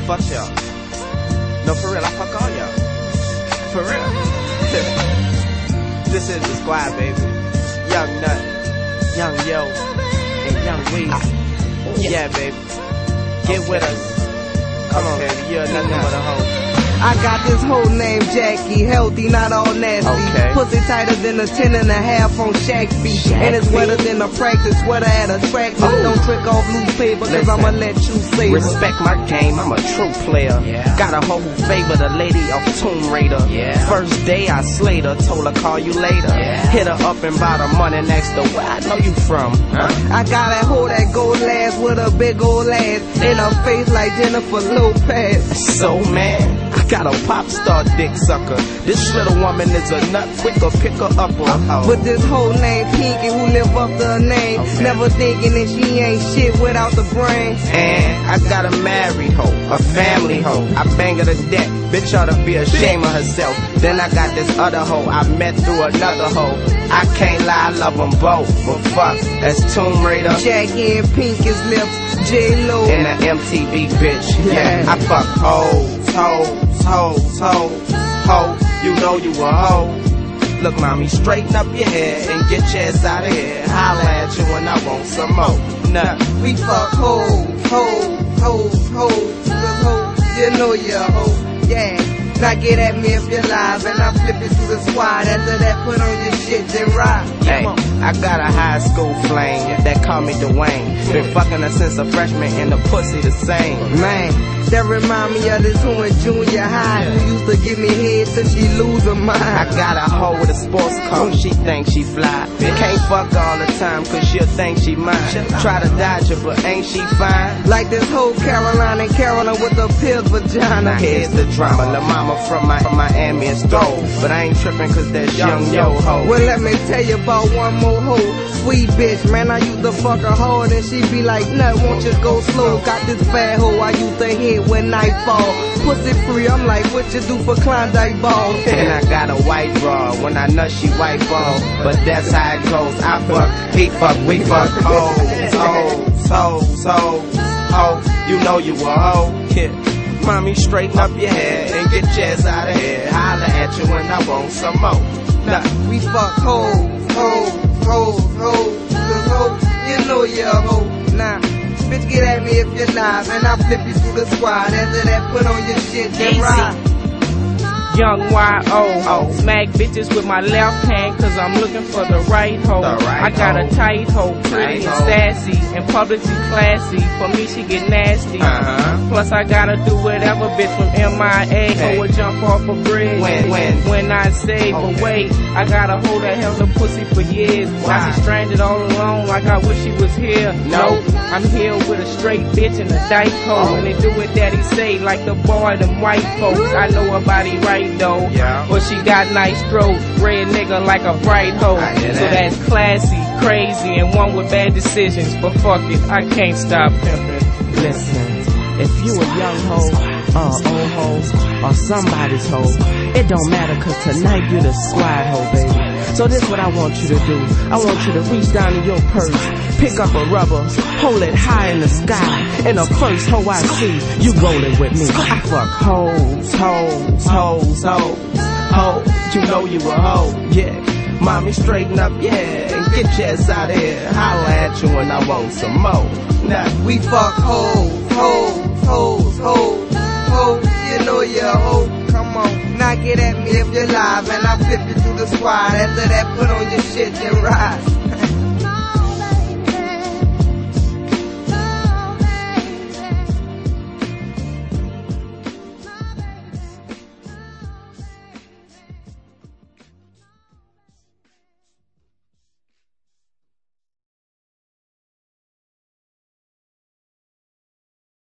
fuck y'all. No, for real, I fuck all y'all. For real. This is the squad, baby. Young Nut, Young Yo, and Young Weezy. Yeah, baby. Get with us. Come on, baby. You're nothing but a hoe. I got this hoe named Jackie, healthy, not all nasty. Okay. Pussy tighter than a 10.5 on Shaq feet. And it's wetter than a practice sweater at a track meet. Don't trick off loose paper, cause I'ma let you say respect my game, I'm a true player. Got a hoe who favor the lady of Tomb Raider. First day I slayed her, told her call you later. Hit her up and bought her money next to where I know you from. I got a hoe that go last with a big old ass and her face like Jennifer Lopez. So man, I got a pop star dick sucker. This little woman is a nut, quicker pick her up. But this hoe named Pinky who live up to her name, never thinking that she ain't shit without the brain. And I got a married hoe, a family hoe. I bang her to death, bitch ought to be ashamed of herself. Then I got this other hoe I met through another hoe. I can't lie, I love them both, but fuck, that's Tomb Raider, Jackie and Pinky's lips, J-Lo, and an MTV bitch. Yeah, I fuck hoes, hoes, hoes, hoes, hoes. You know you a hoe. Look, mommy, straighten up your hair and get your ass out of here. Holla at you when I want some more. Nah, we fuck hoes, hoes, hoes, hoes. Cause hoes, you know you're a hoe. Yeah. Now get at me if you're live, and I flip it to the squad. After that, put on your shit, then ride. Hey, I got a high school flame that call me Dwayne. Been fucking her since a freshman and the pussy the same. Man, that remind me of this hoe in junior high who used to give me head till she lose her mind. I got a hoe with a sports coat, she thinks she fly. Can't fuck all the time cause she'll think she mine. Try to dodge her but ain't she fine? Like this whole Caroline and Carolyn with a pilled vagina. Here's the drama, La Mama from Miami and Stole. But I ain't tripping cause that's Young Yo ho. Well let me tell you about one more hoe. Sweet bitch, man, I used to fuck her hard and she be like, nut, won't you go slow? Got this fat hoe I used to hit when nightfall. Pussy free, I'm like, what you do for Klondike balls? And I got a white bra, when I nut she white ball. But that's how it goes, I fuck, he fuck, we fuck. Hoes, hoes, hoes, hoes, hoes. You know you a hoe. Yeah. Mommy, straighten up your hair and get your ass out of here. Holla at you when I want some more. Nah, we fuck hoes, hoes, hoes, hoes. Cause hoes, you know you're a hoe. Nah, bitch, get at me if you're live, and I'll flip you through the squad. After that, put on your shit, then ride. Young Y.O. Smack bitches with my left hand cause I'm looking for the right hoe. I got a tight hoe, pretty and sassy and publicly classy. For me she get nasty. Plus I gotta do whatever bitch from MIA or jump off a bridge when I say, but wait, I gotta hold that hell the pussy for years. Now she stranded all alone like I wish she was here. No, I'm here with a straight bitch and a dyke hoe. And they do what daddy say like the boy them white folks. I know her body right though, but she got nice throat, red nigga like a bright hoe. So that's classy, crazy, and one with bad decisions. But fuck it, I can't stop pimping. Listen, if you a young hoe, old hoe, or somebody's hoe, it don't matter cause tonight you're the squad hoe, baby. So this what I want you to do. I want you to reach down in your purse, pick up a rubber, hold it high in the sky, and the first hoe I see, you rolling with me. I fuck hoes, hoes, hoes, hoes, hoes. You know you a hoe, yeah. Mommy, straighten up, yeah, and get your ass out of here. Holla at you when I want some more. Nah, we fuck hoes, hoes, hoes, hoes, hoes. You know you're a hoe. Come on, now get at me if you're live, and I'll flip you through the squad. After that, put on your shit and ride.